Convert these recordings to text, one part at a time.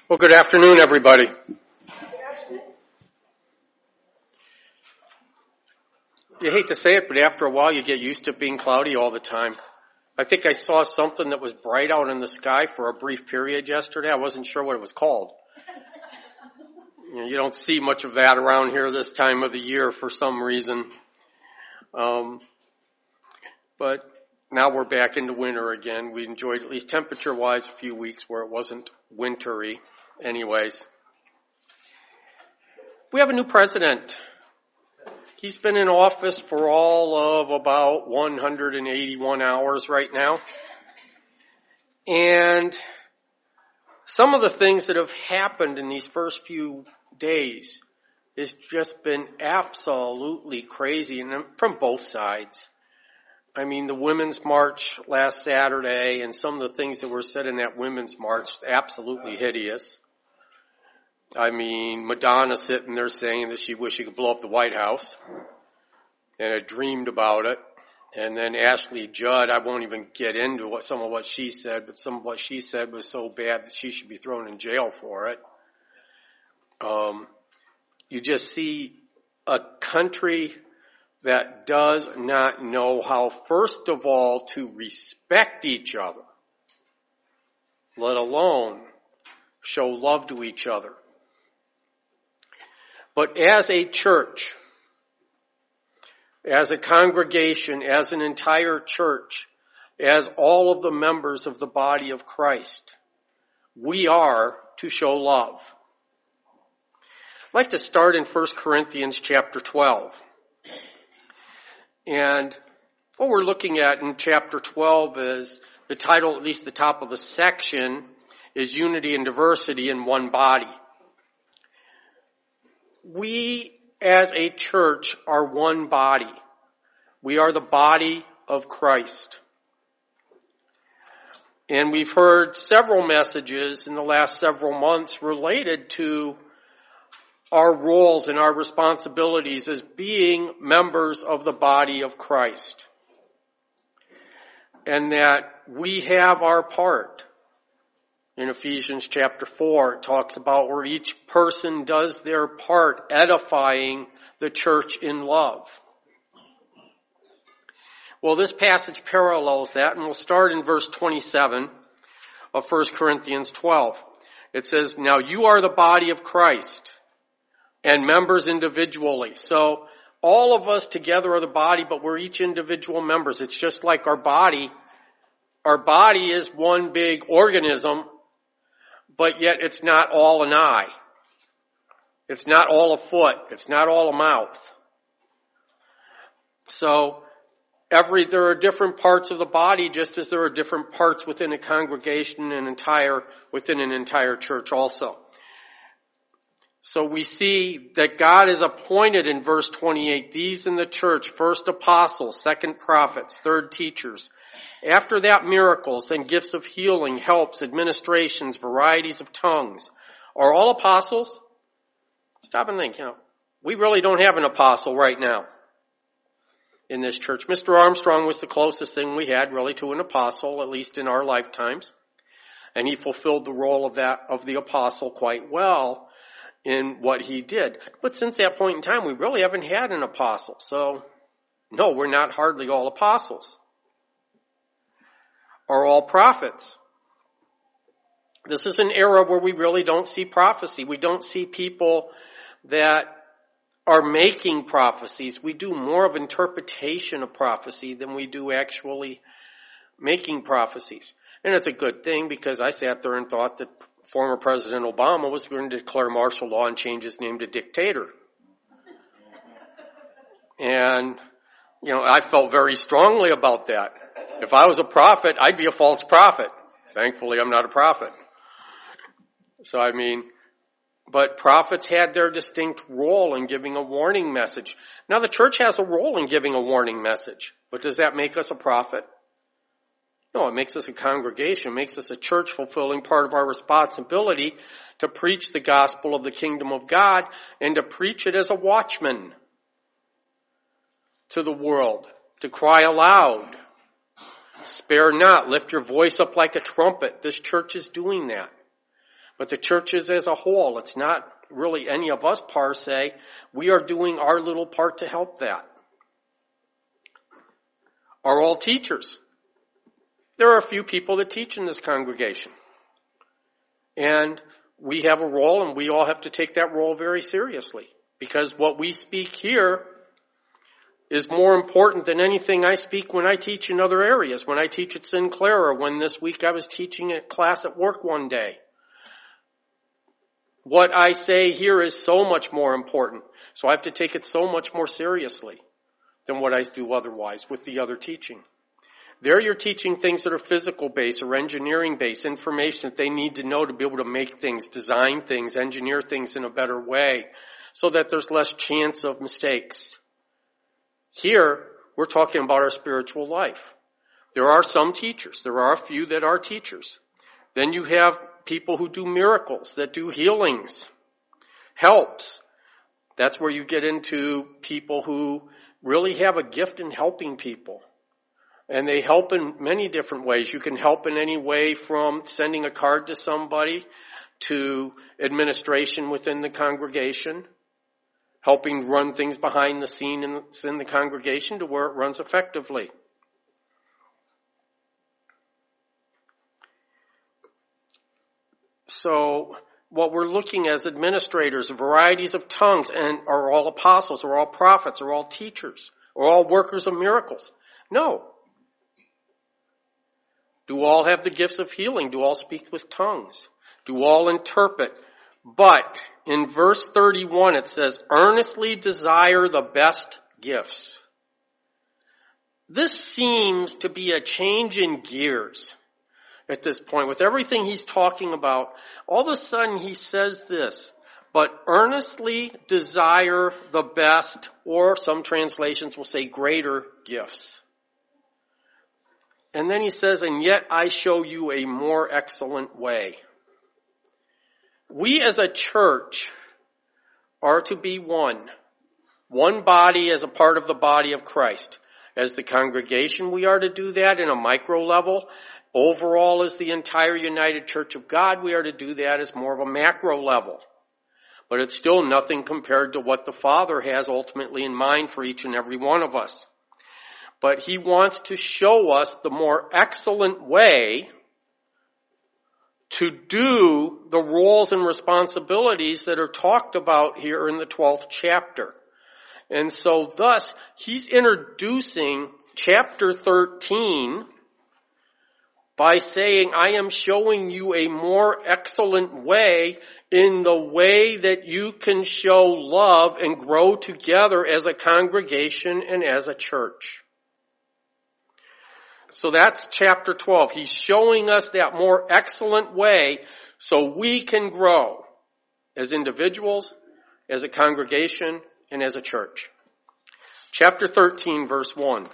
Well, good afternoon, everybody. You hate to say it, but after a while you get used to it being cloudy all the time. I think I saw something that was bright out in the sky for a brief period yesterday. I wasn't sure what it was called. You don't see much of that around here this time of the year for some reason. But now we're back into winter again. We enjoyed, at least temperature-wise, a few weeks where it wasn't wintry. Anyways, we have a new president. He's been in office for all of about 181 hours right now. And some of the things that have happened in these first few days has just been absolutely crazy, and from both sides. I mean, the Women's March last Saturday and some of the things that were said in that Women's March, absolutely hideous. I mean, Madonna sitting there saying that she wished she could blow up the White House and had dreamed about it. And then Ashley Judd, I won't even get into some of what she said, but some of what she said was so bad that she should be thrown in jail for it. You just see a country that does not know how, first of all, to respect each other, let alone show love to each other. But as a church, as a congregation, as an entire church, as all of the members of the body of Christ, we are to show love. I'd like to start in 1 Corinthians chapter 12. And what we're looking at in chapter 12 is the title, at least the top of the section, is Unity and Diversity in One Body. We, as a church, are one body. We are the body of Christ. And we've heard several messages in the last several months related to our roles and our responsibilities as being members of the body of Christ. And that we have our part. In Ephesians chapter 4, it talks about where each person does their part, edifying the church in love. Well, this passage parallels that, and we'll start in verse 27 of 1 Corinthians 12. It says, "Now you are the body of Christ, and members individually." So all of us together are the body, but we're each individual members. It's just like our body. Our body is one big organism, but yet it's not all an eye. It's not all a foot. It's not all a mouth. So there are different parts of the body, just as there are different parts within a congregation and within an entire church also. So we see that God has appointed in verse 28, these in the church, first apostles, second prophets, third teachers. After that, miracles, then gifts of healing, helps, administrations, varieties of tongues. Are all apostles? Stop and think, we really don't have an apostle right now in this church. Mr. Armstrong was the closest thing we had really to an apostle, at least in our lifetimes. And he fulfilled the role of the apostle quite well in what he did. But since that point in time, we really haven't had an apostle. So, no, we're not hardly all apostles. Are all prophets. This is an era where we really don't see prophecy. We don't see people that are making prophecies. We do more of interpretation of prophecy than we do actually making prophecies. And it's a good thing, because I sat there and thought that former President Obama was going to declare martial law and change his name to dictator. And, I felt very strongly about that. If I was a prophet, I'd be a false prophet. Thankfully, I'm not a prophet. So, but prophets had their distinct role in giving a warning message. Now, the church has a role in giving a warning message. But does that make us a prophet? No, it makes us a congregation. It makes us a church fulfilling part of our responsibility to preach the gospel of the kingdom of God and to preach it as a watchman to the world, to cry aloud. Spare not, lift your voice up like a trumpet. This church is doing that. But the churches as a whole, it's not really any of us per se. We are doing our little part to help that. Are all teachers? There are a few people that teach in this congregation. And we have a role, and we all have to take that role very seriously. Because what we speak here is more important than anything I speak when I teach in other areas. When I teach at Sinclair, or when this week I was teaching a class at work one day. What I say here is so much more important. So I have to take it so much more seriously than what I do otherwise with the other teaching. There you're teaching things that are physical based or engineering based, information that they need to know to be able to make things, design things, engineer things in a better way so that there's less chance of mistakes. Here, we're talking about our spiritual life. There are some teachers. There are a few that are teachers. Then you have people who do miracles, that do healings, helps. That's where you get into people who really have a gift in helping people. And they help in many different ways. You can help in any way from sending a card to somebody to administration within the congregation, helping run things behind the scenes in the congregation to where it runs effectively. So what we're looking as administrators, varieties of tongues, and are all apostles, are all prophets, are all teachers, are all workers of miracles? No. Do all have the gifts of healing? Do all speak with tongues? Do all interpret? But in verse 31 it says, earnestly desire the best gifts. This seems to be a change in gears at this point. With everything he's talking about, all of a sudden he says this, but earnestly desire the best, or some translations will say greater gifts. And then he says, and yet I show you a more excellent way. We as a church are to be one body as a part of the body of Christ. As the congregation, we are to do that in a micro level. Overall, as the entire United Church of God, we are to do that as more of a macro level. But it's still nothing compared to what the Father has ultimately in mind for each and every one of us. But he wants to show us the more excellent way to do the roles and responsibilities that are talked about here in the 12th chapter. And so thus, he's introducing chapter 13 by saying, I am showing you a more excellent way in the way that you can show love and grow together as a congregation and as a church. So that's chapter 12. He's showing us that more excellent way so we can grow as individuals, as a congregation, and as a church. Chapter 13, verse 1.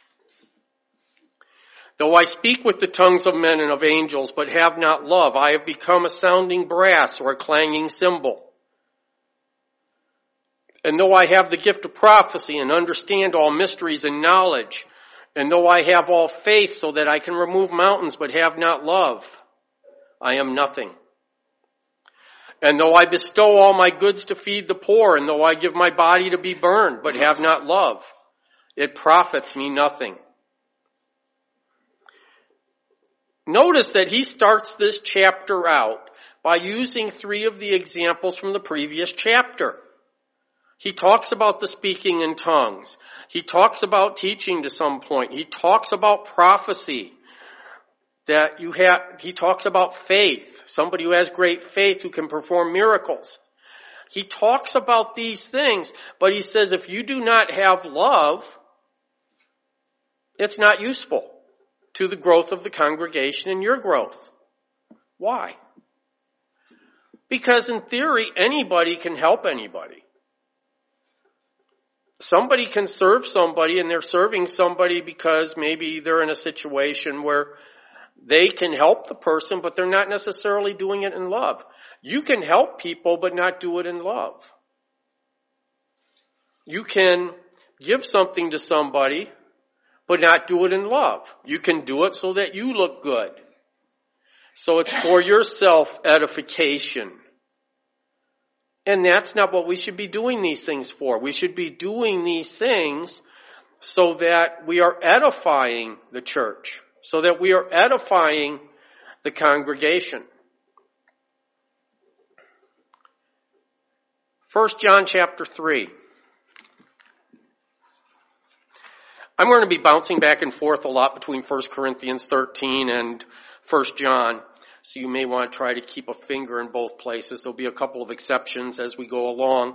Though I speak with the tongues of men and of angels, but have not love, I have become a sounding brass or a clanging cymbal. And though I have the gift of prophecy and understand all mysteries and knowledge, and though I have all faith so that I can remove mountains but have not love, I am nothing. And though I bestow all my goods to feed the poor, and though I give my body to be burned but have not love, it profits me nothing. Notice that he starts this chapter out by using 3 of the examples from the previous chapter. He talks about the speaking in tongues. He talks about teaching to some point. He talks about prophecy. He talks about faith. Somebody who has great faith who can perform miracles. He talks about these things, but he says if you do not have love, it's not useful to the growth of the congregation and your growth. Why? Because in theory, anybody can help anybody. Somebody can serve somebody, and they're serving somebody because maybe they're in a situation where they can help the person, but they're not necessarily doing it in love. You can help people, but not do it in love. You can give something to somebody, but not do it in love. You can do it so that you look good. So it's for your self-edification. And that's not what we should be doing these things for. We should be doing these things so that we are edifying the church, so that we are edifying the congregation. 1 John chapter 3. I'm going to be bouncing back and forth a lot between 1 Corinthians 13 and 1 John. So you may want to try to keep a finger in both places. There'll be a couple of exceptions as we go along.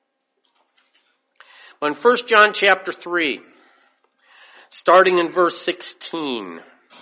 In 1 John chapter 3, starting in verse 16,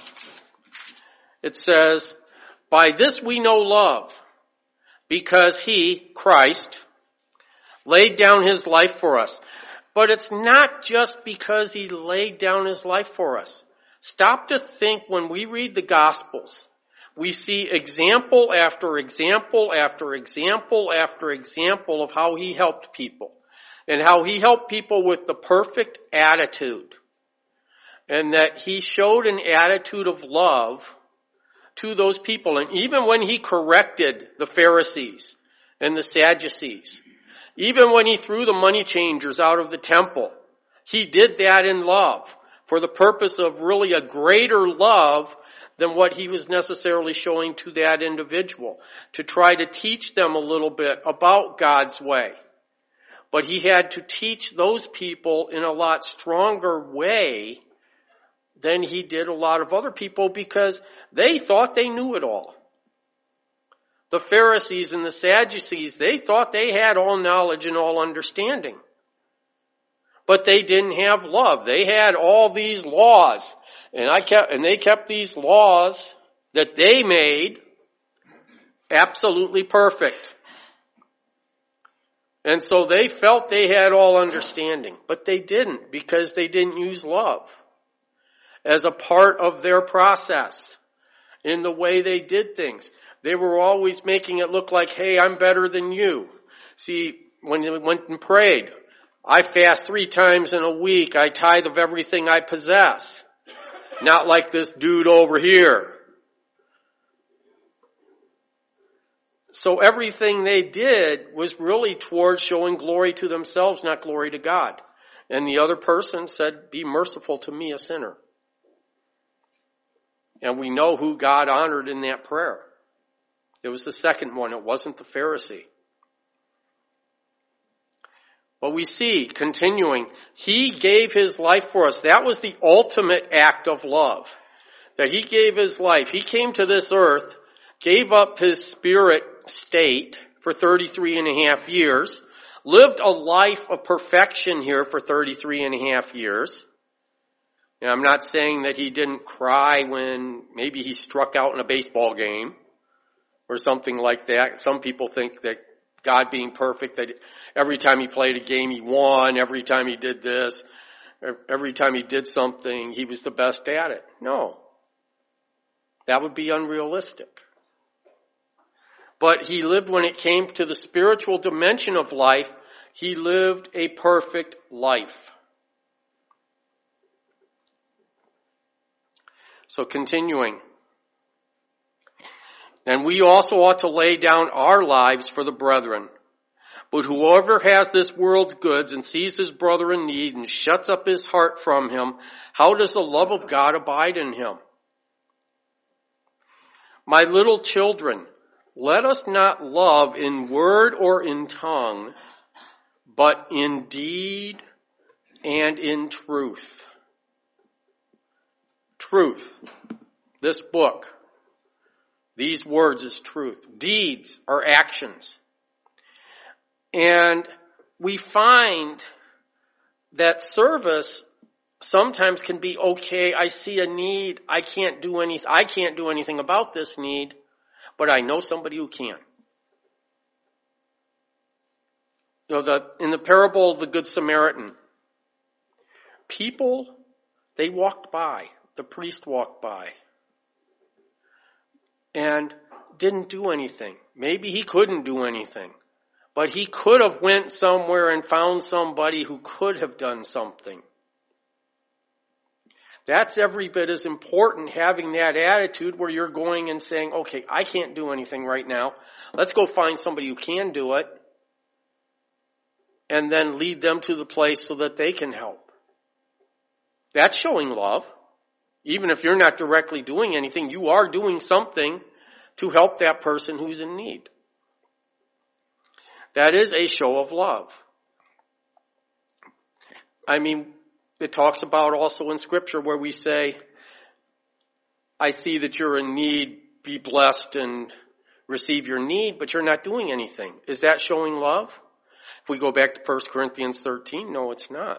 it says, "By this we know love, because he, Christ, laid down his life for us." But it's not just because he laid down his life for us. Stop to think when we read the Gospels. We see example after example after example after example of how he helped people. And how he helped people with the perfect attitude. And that he showed an attitude of love to those people. And even when he corrected the Pharisees and the Sadducees, even when he threw the money changers out of the temple, he did that in love for the purpose of really a greater love than what he was necessarily showing to that individual, to try to teach them a little bit about God's way. But he had to teach those people in a lot stronger way than he did a lot of other people because they thought they knew it all. The Pharisees and the Sadducees, they thought they had all knowledge and all understanding. But they didn't have love. They had all these laws. And they kept these laws that they made absolutely perfect. And so they felt they had all understanding. But they didn't, because they didn't use love as a part of their process in the way they did things. They were always making it look like, hey, I'm better than you. See, when they went and prayed, I fast 3 times in a week. I tithe of everything I possess. Not like this dude over here. So everything they did was really towards showing glory to themselves, not glory to God. And the other person said, be merciful to me, a sinner. And we know who God honored in that prayer. It was the second one. It wasn't the Pharisee. But we see, continuing, he gave his life for us. That was the ultimate act of love. That he gave his life. He came to this earth, gave up his spirit state for 33 and a half years, lived a life of perfection here for 33 and a half years. And I'm not saying that he didn't cry when maybe he struck out in a baseball game or something like that. Some people think that God being perfect, that every time he played a game he won, every time he did this, every time he did something he was the best at it. No. That would be unrealistic. But he lived, when it came to the spiritual dimension of life, he lived a perfect life. So continuing. And we also ought to lay down our lives for the brethren. But whoever has this world's goods and sees his brother in need and shuts up his heart from him, how does the love of God abide in him? My little children, let us not love in word or in tongue, but in deed and in truth. Truth. This book. These words is truth. Deeds are actions. And we find that service sometimes can be, okay, I see a need, I can't do anything about this need, but I know somebody who can. You know, in the parable of the Good Samaritan, people, they walked by, the priest walked by, and didn't do anything. Maybe he couldn't do anything. But he could have went somewhere and found somebody who could have done something. That's every bit as important, having that attitude where you're going and saying, okay, I can't do anything right now. Let's go find somebody who can do it and then lead them to the place so that they can help. That's showing love. Even if you're not directly doing anything, you are doing something to help that person who's in need. That is a show of love. I mean, it talks about also in Scripture where we say, I see that you're in need, be blessed and receive your need, but you're not doing anything. Is that showing love? If we go back to 1 Corinthians 13, no, it's not.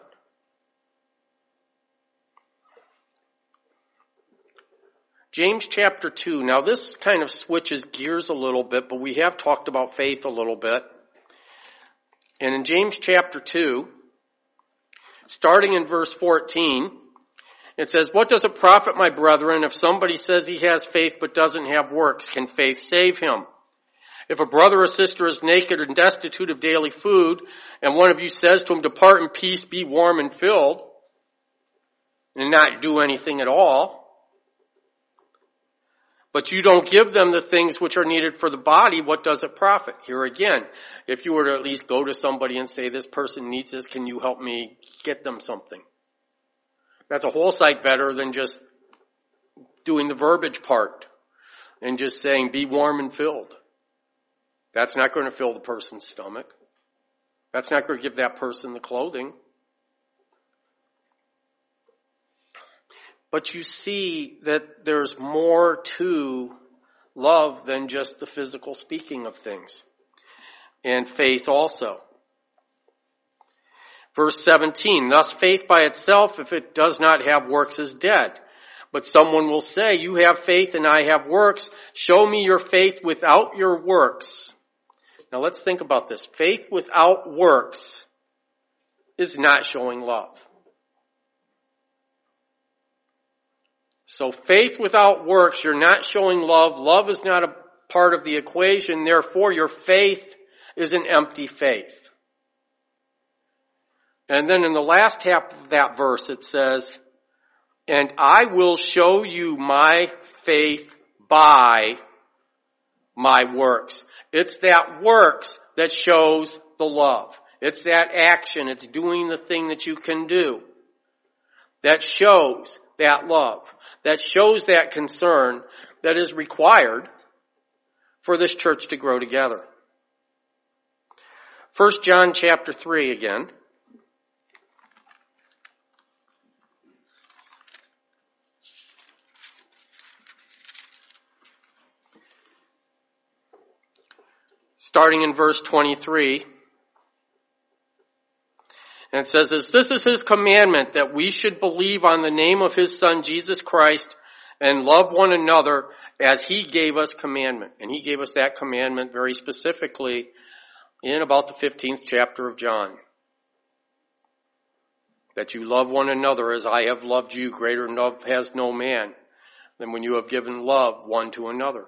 James chapter 2. Now this kind of switches gears a little bit, but we have talked about faith a little bit. And in James chapter 2, starting in verse 14, it says, what does it profit, my brethren, if somebody says he has faith but doesn't have works? Can faith save him? If a brother or sister is naked and destitute of daily food, and one of you says to him, depart in peace, be warm and filled, and not do anything at all, but you don't give them the things which are needed for the body, what does it profit? Here again, if you were to at least go to somebody and say, this person needs this, can you help me get them something? That's a whole sight better than just doing the verbiage part and just saying, be warm and filled. That's not going to fill the person's stomach. That's not going to give that person the clothing. But you see that there's more to love than just the physical speaking of things. And faith also. Verse 17, thus faith by itself, if it does not have works, is dead. But someone will say, you have faith and I have works. Show me your faith without your works. Now let's think about this. Faith without works is not showing love. So faith without works, you're not showing love. Love is not a part of the equation. Therefore, your faith is an empty faith. And then in the last half of that verse, it says, and I will show you my faith by my works. It's that works that shows the love. It's that action. It's doing the thing that you can do that shows that love, that shows that concern that is required for this church to grow together. 1 John chapter 3 again. Starting in verse 23. And it says, this is his commandment, that we should believe on the name of his Son, Jesus Christ, and love one another as he gave us commandment. And he gave us that commandment very specifically in about the 15th chapter of John. That you love one another as I have loved you. Greater love has no man than when you have given love one to another.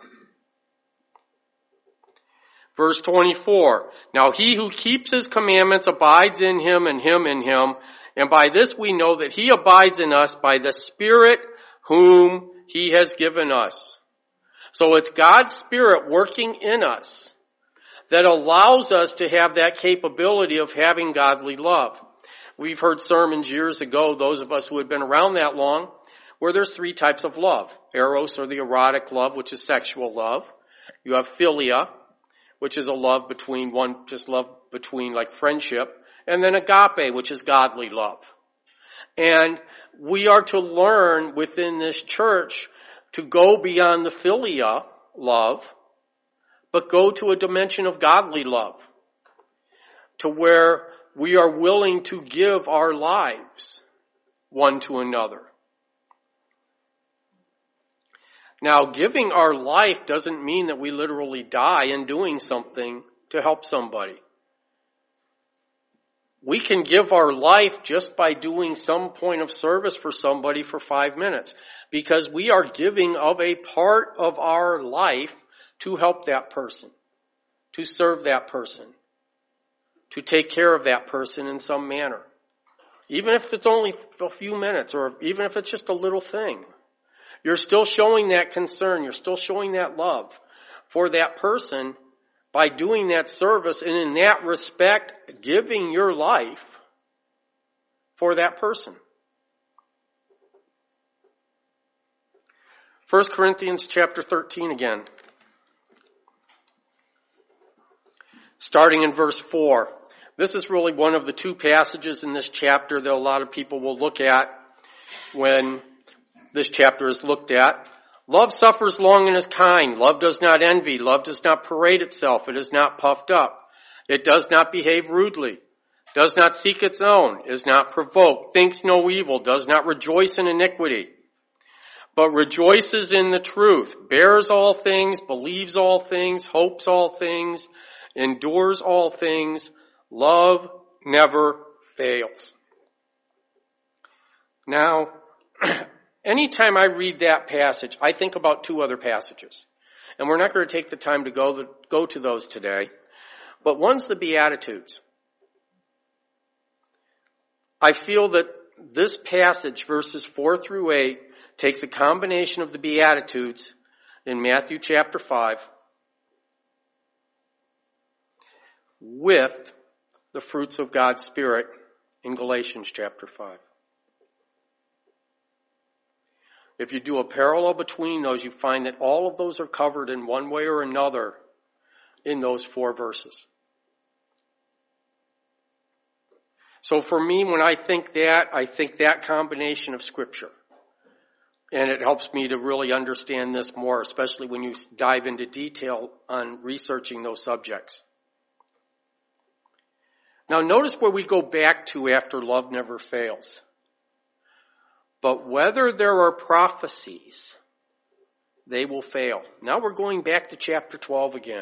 Verse 24, now he who keeps his commandments abides in him and him in him, and by this we know that he abides in us by the Spirit whom he has given us. So it's God's Spirit working in us that allows us to have that capability of having godly love. We've heard sermons years ago, those of us who had been around that long, where there's three types of love. Eros, or the erotic love, which is sexual love. You have philia, which is a love between like friendship, and then agape, which is godly love. And we are to learn within this church to go beyond the philia love, but go to a dimension of godly love, to where we are willing to give our lives one to another. Now, giving our life doesn't mean that we literally die in doing something to help somebody. We can give our life just by doing some point of service for somebody for 5 minutes, because we are giving of a part of our life to help that person, to serve that person, to take care of that person in some manner. even if it's only a few minutes, or even if it's just a little thing. You're still showing that concern. You're still showing that love for that person by doing that service, and in that respect, giving your life for that person. 1 Corinthians chapter 13 again. Starting in verse 4. This is really one of the two passages in this chapter that a lot of people will look at when this chapter is looked at. Love suffers long and is kind. Love does not envy. Love does not parade itself. It is not puffed up. It does not behave rudely. Does not seek its own. Is not provoked. Thinks no evil. Does not rejoice in iniquity, but rejoices in the truth. Bears all things. Believes all things. Hopes all things. Endures all things. Love never fails. Now, anytime I read that passage, I think about two other passages. And we're not going to take the time to go to those today. But one's the Beatitudes. I feel that this passage, verses 4 through 8, takes a combination of the Beatitudes in Matthew chapter 5 with the fruits of God's Spirit in Galatians chapter 5. If you do a parallel between those, you find that all of those are covered in one way or another in those 4 verses. So for me, when I think that combination of Scripture. And it helps me to really understand this more, especially when you dive into detail on researching those subjects. Now notice where we go back to after love never fails. But whether there are prophecies, they will fail. Now we're going back to chapter 12 again.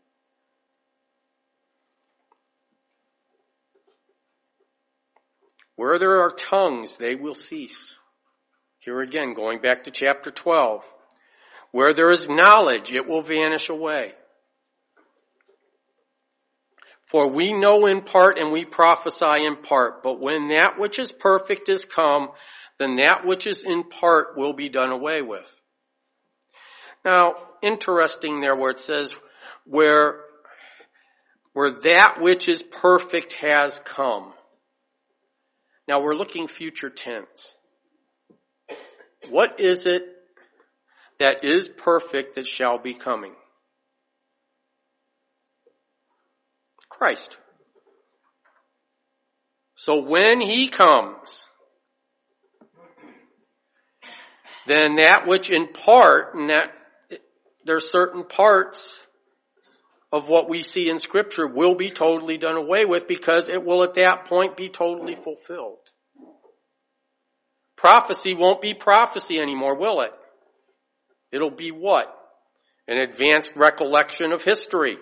Where there are tongues, they will cease. Here again, going back to chapter 12. Where there is knowledge, it will vanish away. For we know in part and we prophesy in part. But when that which is perfect is come, then that which is in part will be done away with. Now, interesting there where it says, where that which is perfect has come. Now we're looking future tense. What is it that is perfect that shall be coming? Christ. So when He comes, then that which in part, and that there are certain parts of what we see in Scripture will be totally done away with because it will at that point be totally fulfilled. Prophecy won't be prophecy anymore, will it? It'll be what? An advanced recollection of history.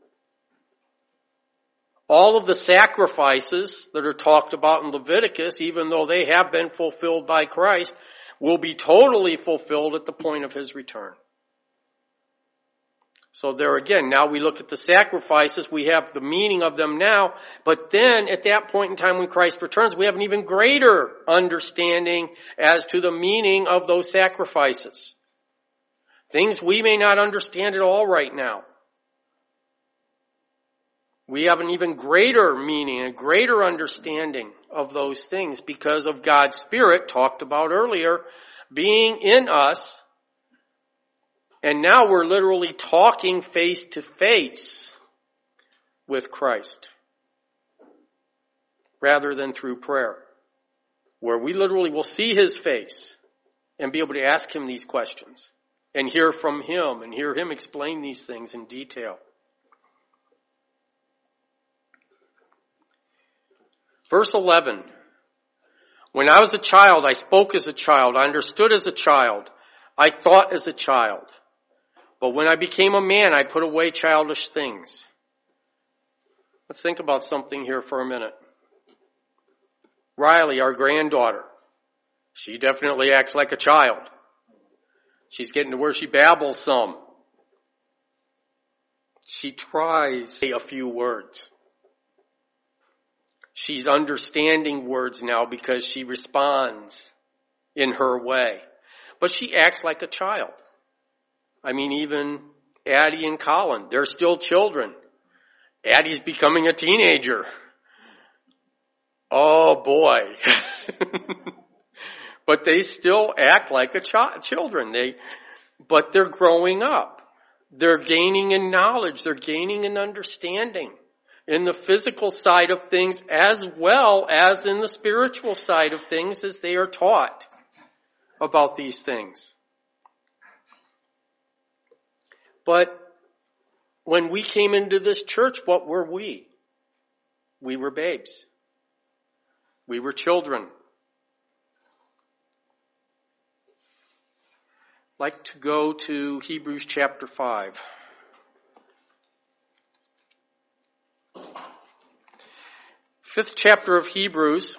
All of the sacrifices that are talked about in Leviticus, even though they have been fulfilled by Christ, will be totally fulfilled at the point of His return. So there again, now we look at the sacrifices, we have the meaning of them now, but then at that point in time when Christ returns, we have an even greater understanding as to the meaning of those sacrifices. Things we may not understand at all right now. We have an even greater meaning, a greater understanding of those things because of God's Spirit, talked about earlier, being in us. And now we're literally talking face to face with Christ rather than through prayer, where we literally will see His face and be able to ask Him these questions and hear from Him and hear Him explain these things in detail. Verse 11, when I was a child, I spoke as a child, I understood as a child, I thought as a child. But when I became a man, I put away childish things. Let's think about something here for a minute. Riley, our granddaughter, she definitely acts like a child. She's getting to where she babbles some. She tries to say a few words. She's understanding words now because she responds in her way. But she acts like a child. I mean, even Addie and Colin, they're still children. Addie's becoming a teenager. Oh boy. But they still act like children. But they're growing up. They're gaining in knowledge. They're gaining in understanding in the physical side of things as well as in the spiritual side of things as they are taught about these things. But when we came into this church, what were we? We were babes. We were children. I'd like to go to Hebrews chapter 5. Fifth chapter of Hebrews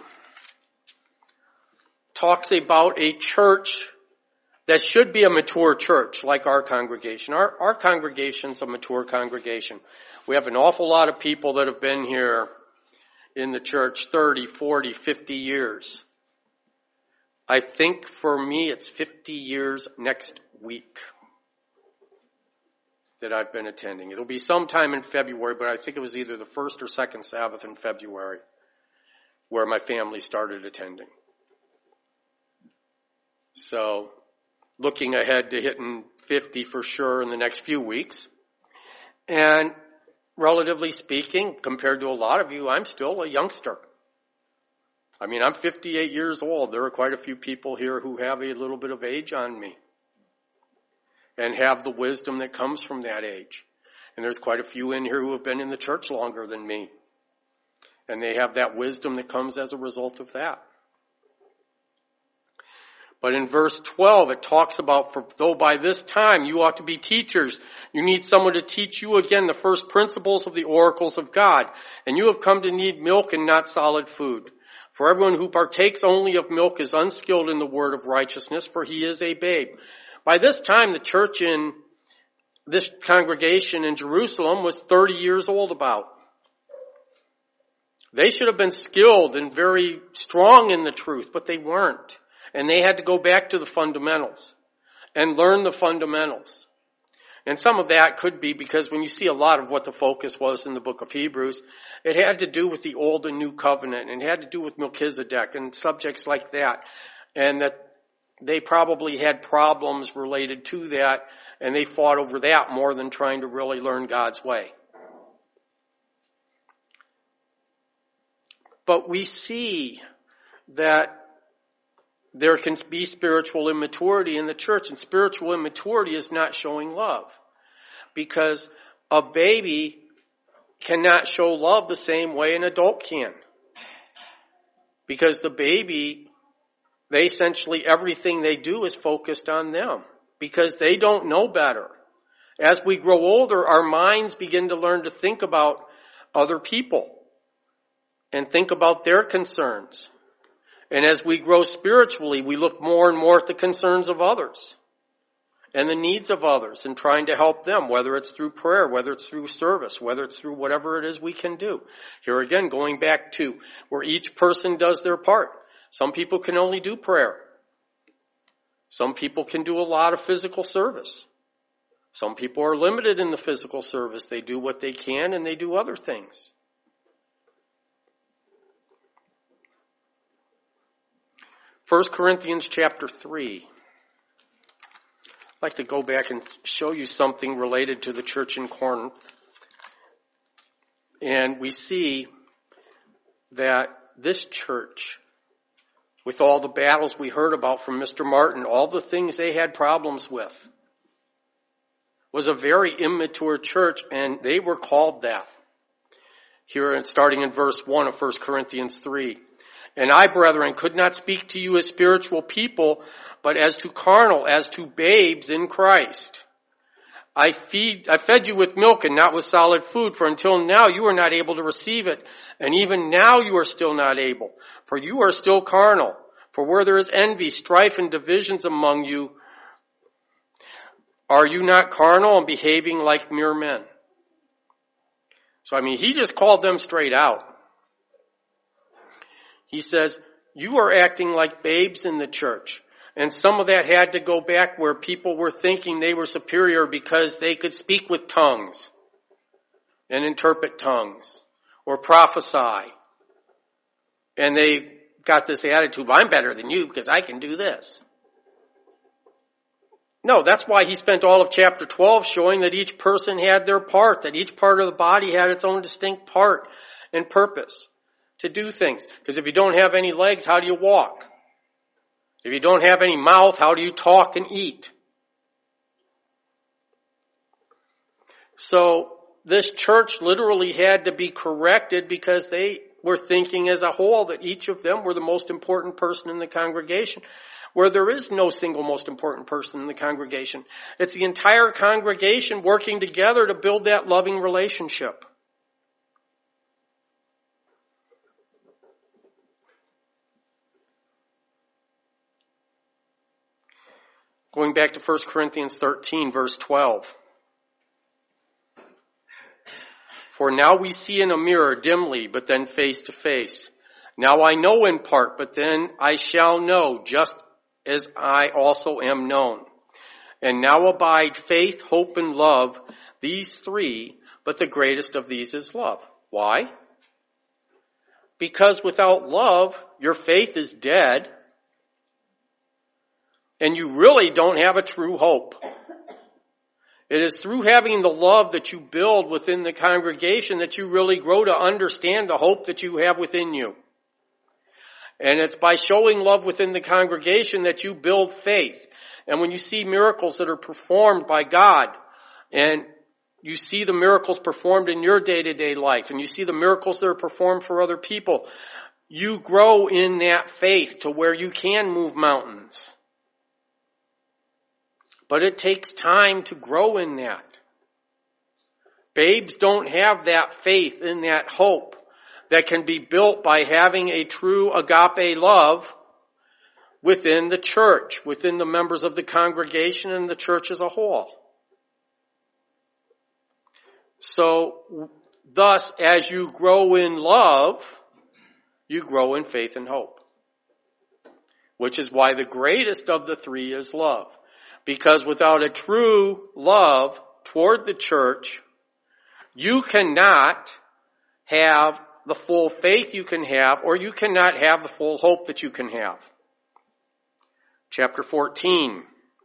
talks about a church that should be a mature church like our congregation. Our congregation's a mature congregation. We have an awful lot of people that have been here in the church 30, 40, 50 years. I think for me it's 50 years next week that I've been attending. It'll be sometime in February, but I think it was either the first or second Sabbath in February where my family started attending. So, looking ahead to hitting 50 for sure in the next few weeks. And relatively speaking, compared to a lot of you, I'm still a youngster. I mean, I'm 58 years old. There are quite a few people here who have a little bit of age on me and have the wisdom that comes from that age. And there's quite a few in here who have been in the church longer than me. And they have that wisdom that comes as a result of that. But in verse 12, it talks about, for though by this time you ought to be teachers, you need someone to teach you again the first principles of the oracles of God. And you have come to need milk and not solid food. For everyone who partakes only of milk is unskilled in the word of righteousness, for he is a babe. By this time, the church in this congregation in Jerusalem was 30 years old about. They should have been skilled and very strong in the truth, but they weren't. And they had to go back to the fundamentals and learn the fundamentals. And some of that could be because when you see a lot of what the focus was in the book of Hebrews, it had to do with the Old and New Covenant, and it had to do with Melchizedek and subjects like that. And that they probably had problems related to that, and they fought over that more than trying to really learn God's way. But we see that there can be spiritual immaturity in the church, and spiritual immaturity is not showing love. Because a baby cannot show love the same way an adult can. Because the baby, they essentially, everything they do is focused on them. Because they don't know better. As we grow older, our minds begin to learn to think about other people. And think about their concerns. And as we grow spiritually, we look more and more at the concerns of others and the needs of others and trying to help them, whether it's through prayer, whether it's through service, whether it's through whatever it is we can do. Here again, going back to where each person does their part. Some people can only do prayer. Some people can do a lot of physical service. Some people are limited in the physical service. They do what they can and they do other things. 1 Corinthians chapter 3. I'd like to go back and show you something related to the church in Corinth. And we see that this church, with all the battles we heard about from Mr. Martin, all the things they had problems with, was a very immature church, and they were called that. Here, starting in verse 1 of 1 Corinthians 3. And I, brethren, could not speak to you as spiritual people, but as to carnal, as to babes in Christ. I fed you with milk and not with solid food, for until now you are not able to receive it, and even now you are still not able, for you are still carnal. For where there is envy, strife, and divisions among you, are you not carnal and behaving like mere men? So, he just called them straight out. He says, you are acting like babes in the church. And some of that had to go back where people were thinking they were superior because they could speak with tongues and interpret tongues or prophesy. And they got this attitude, well, I'm better than you because I can do this. No, that's why he spent all of chapter 12 showing that each person had their part, that each part of the body had its own distinct part and purpose to do things. Because if you don't have any legs, how do you walk? If you don't have any mouth, how do you talk and eat? So this church literally had to be corrected because they were thinking as a whole that each of them were the most important person in the congregation, where there is no single most important person in the congregation. It's the entire congregation working together to build that loving relationship. Going back to 1 Corinthians 13, verse 12. For now we see in a mirror dimly, but then face to face. Now I know in part, but then I shall know, just as I also am known. And now abide faith, hope, and love, these three, but the greatest of these is love. Why? Because without love, your faith is dead, and you really don't have a true hope. It is through having the love that you build within the congregation that you really grow to understand the hope that you have within you. And it's by showing love within the congregation that you build faith. And when you see miracles that are performed by God, and you see the miracles performed in your day-to-day life, and you see the miracles that are performed for other people, you grow in that faith to where you can move mountains. But it takes time to grow in that. Babes don't have that faith and that hope that can be built by having a true agape love within the church, within the members of the congregation and the church as a whole. So, thus, as you grow in love, you grow in faith and hope. Which is why the greatest of the three is love. Because without a true love toward the church, you cannot have the full faith you can have, or you cannot have the full hope that you can have. Chapter 14.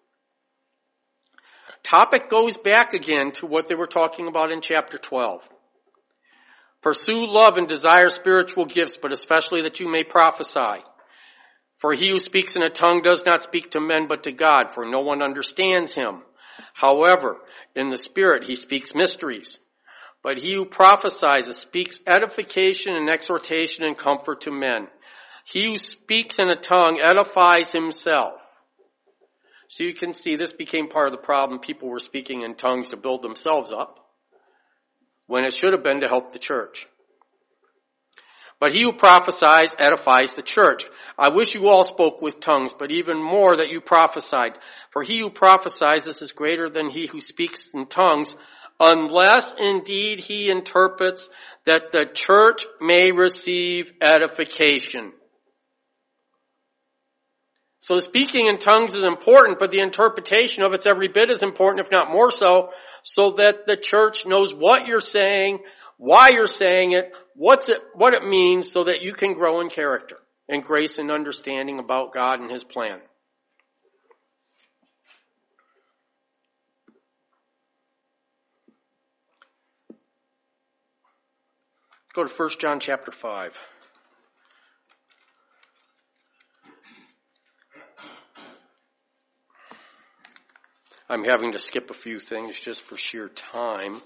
Topic goes back again to what they were talking about in chapter 12. Pursue love and desire spiritual gifts, but especially that you may prophesy. For he who speaks in a tongue does not speak to men but to God, for no one understands him. However, in the Spirit he speaks mysteries. But he who prophesies speaks edification and exhortation and comfort to men. He who speaks in a tongue edifies himself. So you can see this became part of the problem. People were speaking in tongues to build themselves up, when it should have been to help the church. But he who prophesies edifies the church. I wish you all spoke with tongues, but even more that you prophesied. For he who prophesies is greater than he who speaks in tongues, unless indeed he interprets, that the church may receive edification. So speaking in tongues is important, but the interpretation of it's every bit as important, if not more so that the church knows what you're saying, why you're saying it, what it means, so that you can grow in character and grace and understanding about God and His plan. Let's go to 1 John chapter 5. I'm having to skip a few things just for sheer time.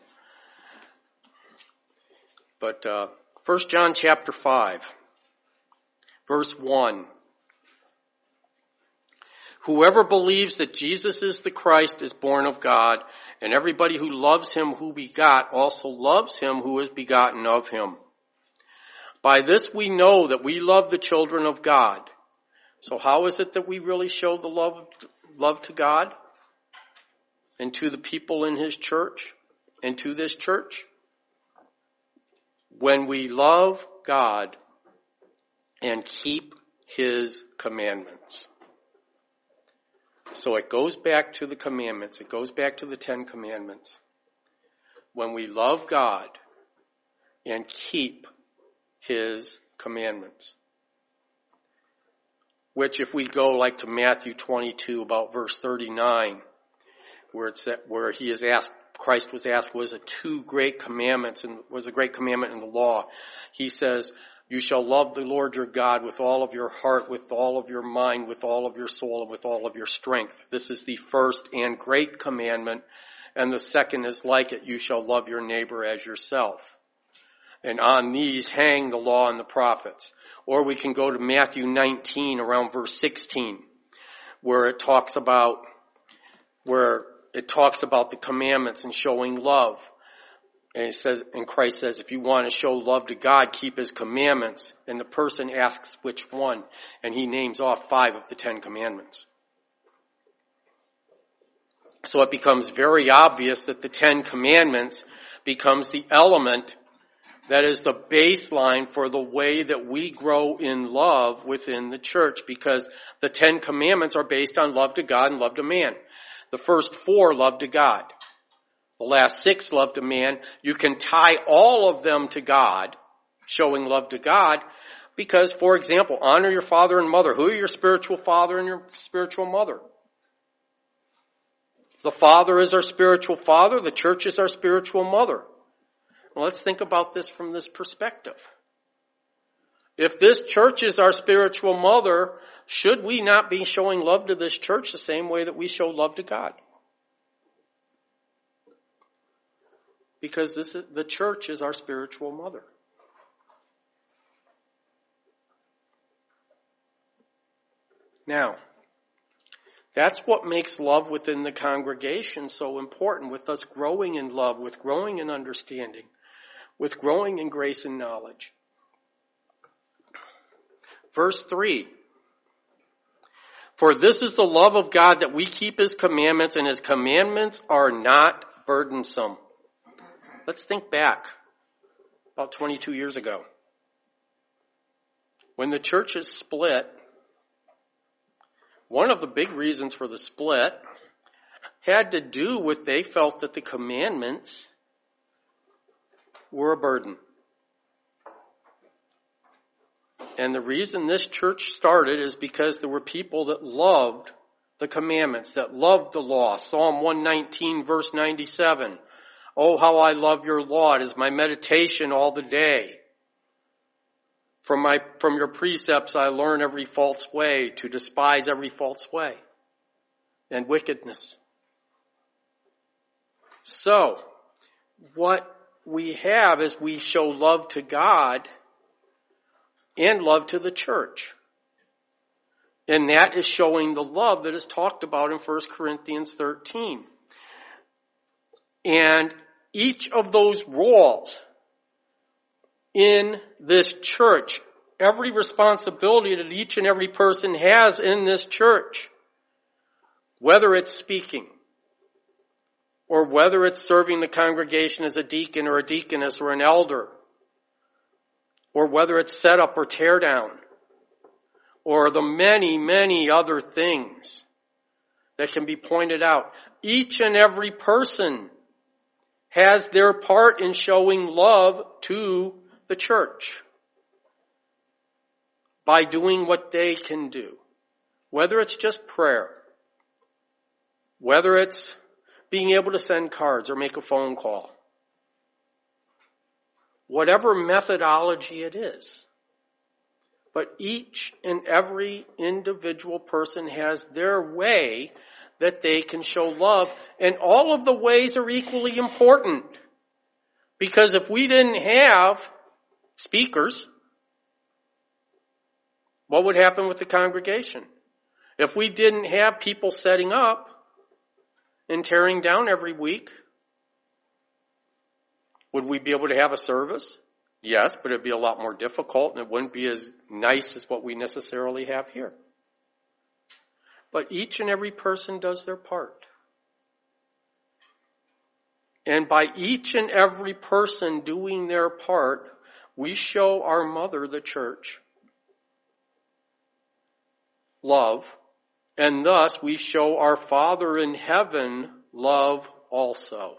But 1 John chapter 5, verse 1. Whoever believes that Jesus is the Christ is born of God, and everybody who loves him who begot also loves him who is begotten of him. By this we know that we love the children of God. So how is it that we really show the love to God and to the people in His church and to this church? When we love God and keep his commandments. So it goes back to the commandments. It goes back to the 10 commandments. When we love God and keep his commandments. Which if we go like to Matthew 22 about verse 39, where he is asked, Christ was asked, was it two great commandments and was a great commandment in the law? He says, you shall love the Lord your God with all of your heart, with all of your mind, with all of your soul, and with all of your strength. This is the first and great commandment, and the second is like it. You shall love your neighbor as yourself. And on these hang the law and the prophets. Or we can go to Matthew 19 around verse 16, where it talks about the commandments and showing love. And it says, and Christ says, if you want to show love to God, keep his commandments. And the person asks which one, and he names off 5 of the 10 commandments. So it becomes very obvious that the 10 commandments becomes the element that is the baseline for the way that we grow in love within the church, because the 10 commandments are based on love to God and love to man. The first 4, love to God. The last 6, love to man. You can tie all of them to God, showing love to God, because, for example, honor your father and mother. Who are your spiritual father and your spiritual mother? The Father is our spiritual father. The church is our spiritual mother. Well, let's think about this from this perspective. If this church is our spiritual mother, should we not be showing love to this church the same way that we show love to God? Because the church is our spiritual mother. Now, that's what makes love within the congregation so important, with us growing in love, with growing in understanding, with growing in grace and knowledge. Verse 3. For this is the love of God, that we keep his commandments, and his commandments are not burdensome. Let's think back about 22 years ago. When the church is split, one of the big reasons for the split had to do with they felt that the commandments were a burden. And the reason this church started is because there were people that loved the commandments, that loved the law. Psalm 119 verse 97. Oh, how I love your law. It is my meditation all the day. From your precepts I learn every false way, to despise every false way and wickedness. So, what we have is we show love to God and love to the church. And that is showing the love that is talked about in 1 Corinthians 13. And each of those roles in this church, every responsibility that each and every person has in this church, whether it's speaking, or whether it's serving the congregation as a deacon or a deaconess or an elder, or whether it's set up or tear down, or the many, many other things that can be pointed out. Each and every person has their part in showing love to the church by doing what they can do. Whether it's just prayer, whether it's being able to send cards or make a phone call, whatever methodology it is. But each and every individual person has their way that they can show love, and all of the ways are equally important. Because if we didn't have speakers, what would happen with the congregation? If we didn't have people setting up and tearing down every week, would we be able to have a service? Yes, but it'd be a lot more difficult, and it wouldn't be as nice as what we necessarily have here. But each and every person does their part. And by each and every person doing their part, we show our mother, the church, love, and thus we show our Father in heaven love also.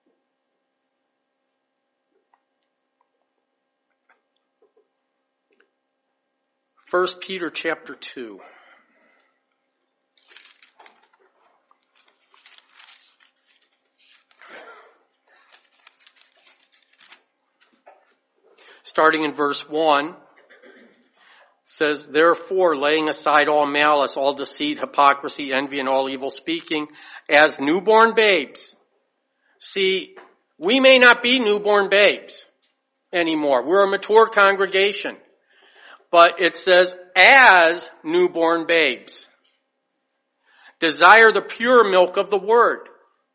First Peter chapter 2. Starting in verse 1, says, "Therefore, laying aside all malice, all deceit, hypocrisy, envy, and all evil speaking, as newborn babes." See, we may not be newborn babes anymore. We're a mature congregation. But it says, as newborn babes, desire the pure milk of the word.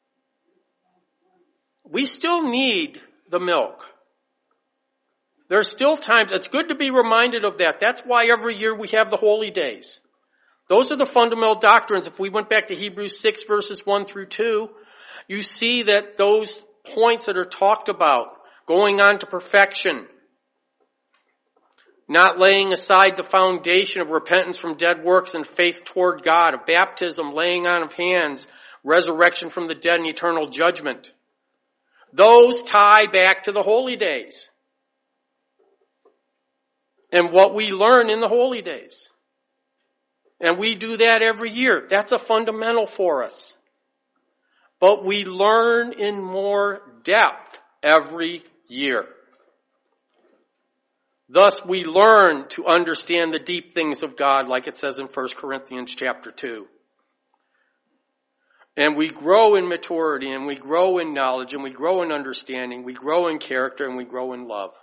We still need the milk. There's still times, it's good to be reminded of that. That's why every year we have the holy days. Those are the fundamental doctrines. If we went back to Hebrews 6 verses 1 through 2, you see that those points that are talked about, going on to perfection, not laying aside the foundation of repentance from dead works and faith toward God, of baptism, laying on of hands, resurrection from the dead, and eternal judgment. Those tie back to the holy days and what we learn in the holy days. And we do that every year. That's a fundamental for us. But we learn in more depth every year. Thus we learn to understand the deep things of God, like it says in 1 Corinthians chapter 2. And we grow in maturity, and we grow in knowledge, and we grow in understanding, we grow in character, and we grow in love.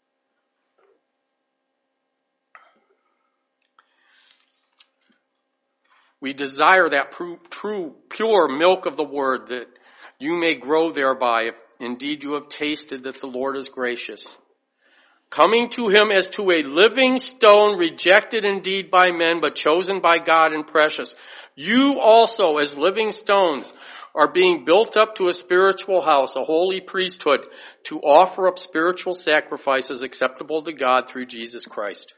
We desire that true, pure milk of the word, that you may grow thereby, if indeed you have tasted that the Lord is gracious. Coming to him as to a living stone, rejected indeed by men, but chosen by God and precious. You also, as living stones, are being built up to a spiritual house, a holy priesthood, to offer up spiritual sacrifices acceptable to God through Jesus Christ.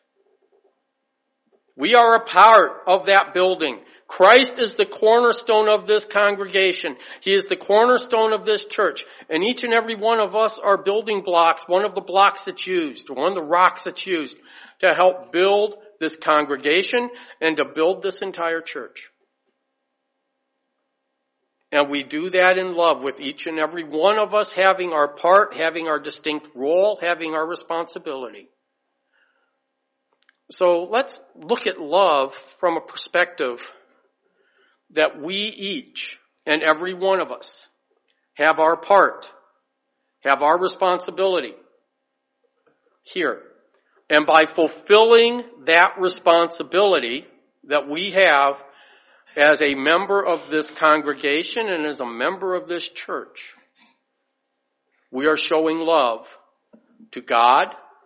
We are a part of that building. Christ is the cornerstone of this congregation. He is the cornerstone of this church. And each and every one of us are building blocks, one of the blocks that's used, one of the rocks that's used to help build this congregation and to build this entire church. And we do that in love, with each and every one of us having our part, having our distinct role, having our responsibility. So let's look at love from a perspective that we each and every one of us have our part, have our responsibility here. And by fulfilling that responsibility that we have as a member of this congregation and as a member of this church, we are showing love to God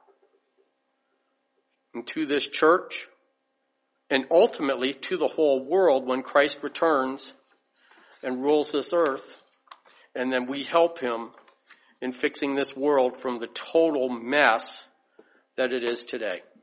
and to this church, and ultimately to the whole world when Christ returns and rules this earth. And then we help him in fixing this world from the total mess that it is today.